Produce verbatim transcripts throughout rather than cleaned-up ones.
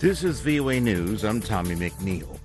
This is V O A News. I'm Tommy McNeil.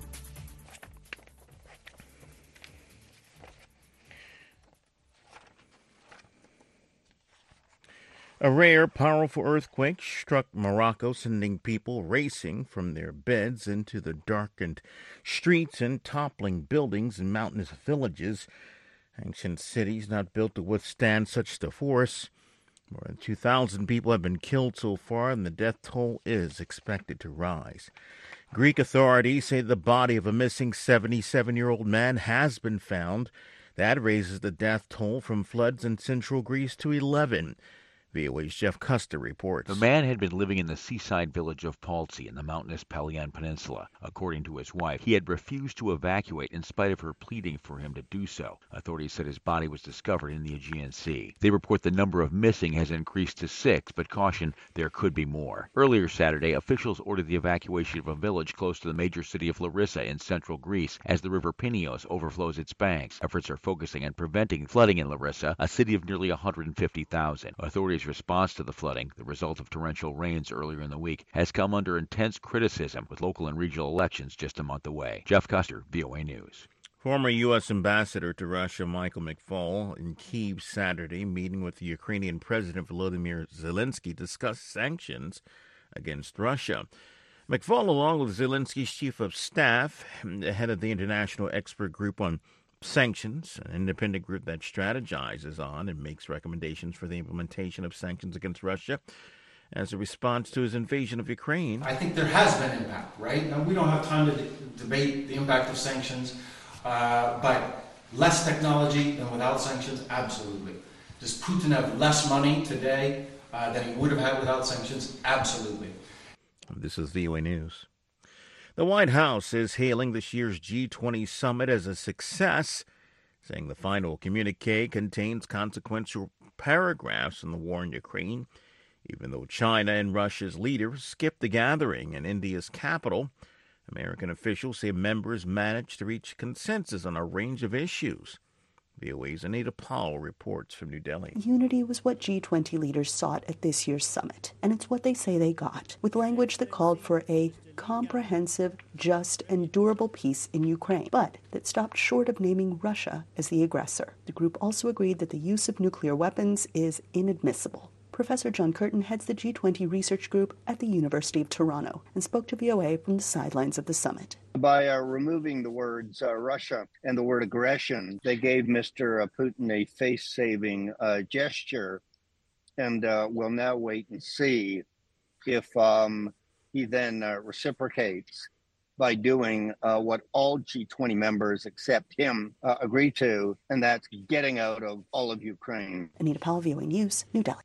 A rare, powerful earthquake struck Morocco, sending people racing from their beds into the darkened streets and toppling buildings in mountainous villages. Ancient cities not built to withstand such the force. More than two thousand people have been killed so far, and the death toll is expected to rise. Greek authorities say the body of a missing seventy-seven-year-old man has been found. That raises the death toll from floods in central Greece to eleven. V O A's Jeff Custer reports. The man had been living in the seaside village of Paltsi in the mountainous Pelion Peninsula. According to his wife, he had refused to evacuate in spite of her pleading for him to do so. Authorities said his body was discovered in the Aegean Sea. They report the number of missing has increased to six, but caution there could be more. Earlier Saturday, officials ordered the evacuation of a village close to the major city of Larissa in central Greece as the river Pinios overflows its banks. Efforts are focusing on preventing flooding in Larissa, a city of nearly one hundred fifty thousand. Authorities response to the flooding, the result of torrential rains earlier in the week, has come under intense criticism with local and regional elections just a month away. Jeff Custer, V O A News. Former U S Ambassador to Russia Michael McFaul in Kyiv Saturday, meeting with the Ukrainian President Volodymyr Zelensky, discussed sanctions against Russia. McFaul, along with Zelensky's chief of staff, the head of the International Expert Group on Sanctions, an independent group that strategizes on and makes recommendations for the implementation of sanctions against Russia as a response to his invasion of Ukraine. I think there has been impact, right? Now, we don't have time to de- debate the impact of sanctions, uh, but less technology than without sanctions, absolutely. Does Putin have less money today uh, than he would have had without sanctions? Absolutely. This is V O A News. The White House is hailing this year's G twenty summit as a success, saying the final communique contains consequential paragraphs on the war in Ukraine. Even though China and Russia's leaders skipped the gathering in India's capital, American officials say members managed to reach consensus on a range of issues. V O A's Anita Powell reports from New Delhi. Unity was what G twenty leaders sought at this year's summit, and it's what they say they got, with language that called for a comprehensive, just, and durable peace in Ukraine, but that stopped short of naming Russia as the aggressor. The group also agreed that the use of nuclear weapons is inadmissible. Professor John Curtin heads the G twenty research group at the University of Toronto and spoke to V O A from the sidelines of the summit. By uh, removing the words uh, Russia and the word aggression, they gave Mister Putin a face-saving uh, gesture, and uh, we'll now wait and see if um, he then uh, reciprocates by doing uh, what all G twenty members except him uh, agree to, and that's getting out of all of Ukraine. Anita Powell, V O A News, New Delhi.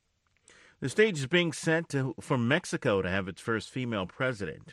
The stage is being set to, for Mexico to have its first female president.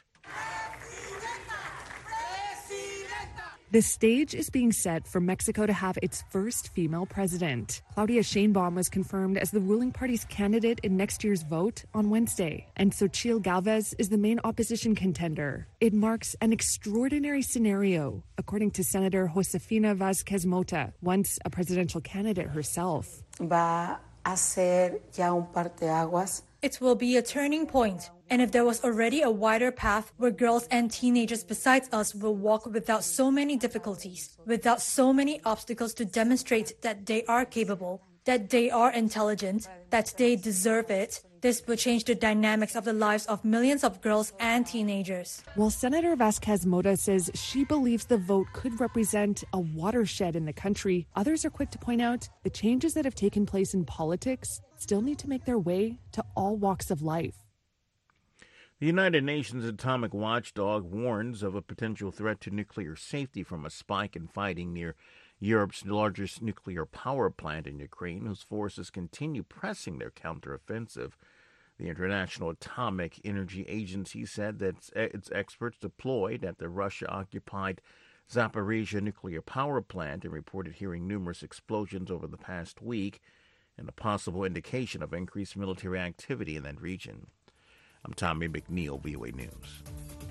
The stage is being set for Mexico to have its first female president. Claudia Sheinbaum was confirmed as the ruling party's candidate in next year's vote on Wednesday, and Xochitl Galvez is the main opposition contender. It marks an extraordinary scenario, according to Senator Josefina Vázquez Mota, once a presidential candidate herself. Va a ser ya un parteaguas. It will be a turning point. And if there was already a wider path where girls and teenagers besides us will walk without so many difficulties, without so many obstacles to demonstrate that they are capable, that they are intelligent, that they deserve it, this will change the dynamics of the lives of millions of girls and teenagers. While Senator Vázquez Mota says she believes the vote could represent a watershed in the country, others are quick to point out the changes that have taken place in politics still need to make their way to all walks of life. The United Nations Atomic Watchdog warns of a potential threat to nuclear safety from a spike in fighting near Europe's largest nuclear power plant in Ukraine, whose forces continue pressing their counteroffensive. The International Atomic Energy Agency said that its experts deployed at the Russia-occupied Zaporizhzhia nuclear power plant and reported hearing numerous explosions over the past week and a possible indication of increased military activity in that region. I'm Tommy McNeil, V O A News.